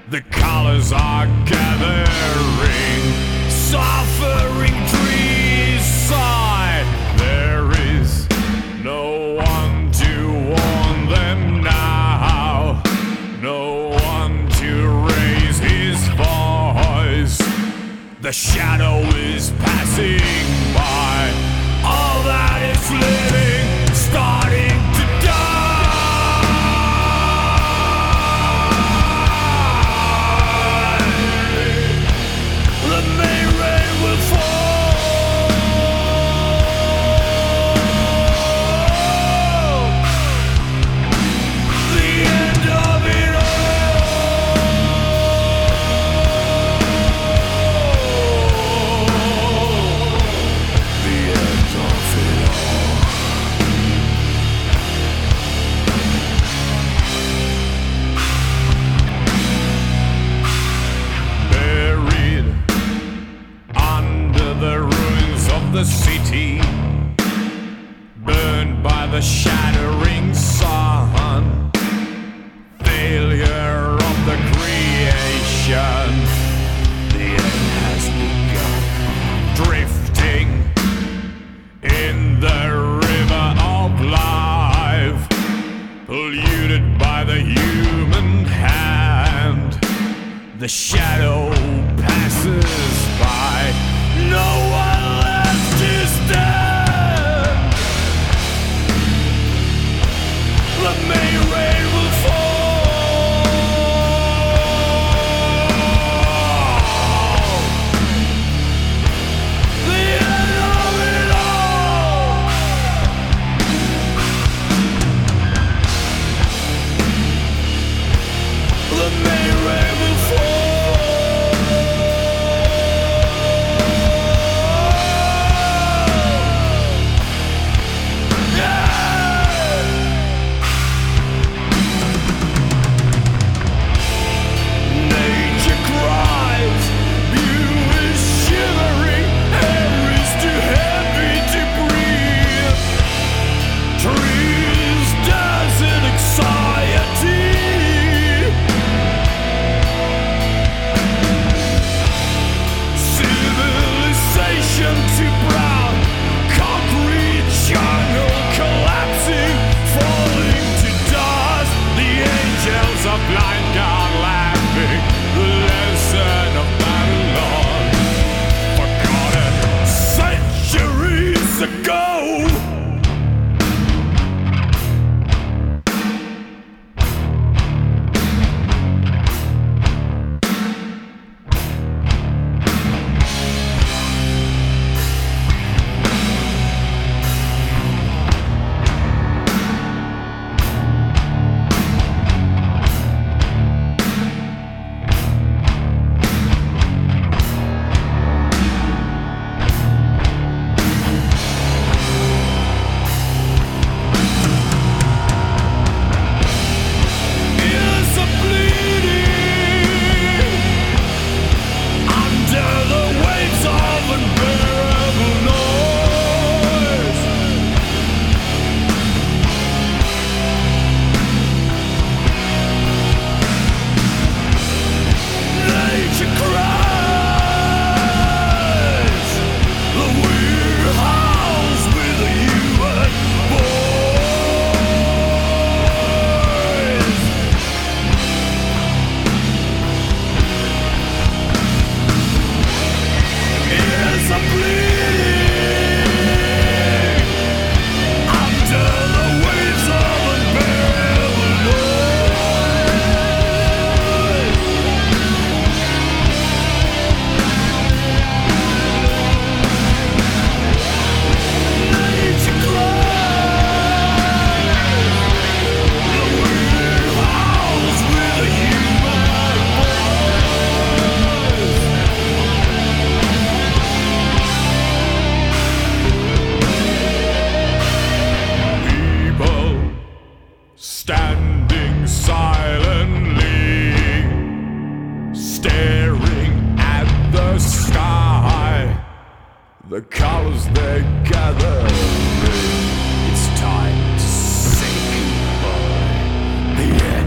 The colors are gathering, suffering trees sigh. There is no one to warn them now, no one to raise his voice. The shadow is passing by, all that is living starting to die. The May rain will fall. The end of it all. The end of it all. Buried under the ruins of the city, burned by the shattering sun, failure of the creation. The end has begun, drifting in the river of life, polluted by the human hand. The shadow passes by, no one left is dead. The May rain will fall. The end of it all. The May rain will fall. Nature cries, view is shivering, air is too heavy to breathe. Trees, desert anxiety. Civilization too proud, concrete jungle collapsing, falling to dust. The angels of blind God laughing, the lesson of Babylon, forgotten centuries ago. Ears are bleeding under the waves of unbearable noise. Nature cries, the wind howls with a human voice. Ears are bleeding under the waves of unbearable noise. Nature cries, the wind howls with a human voice. People standing silently, staring at the sky. The colors they gather in. It's time to say goodbye. The end.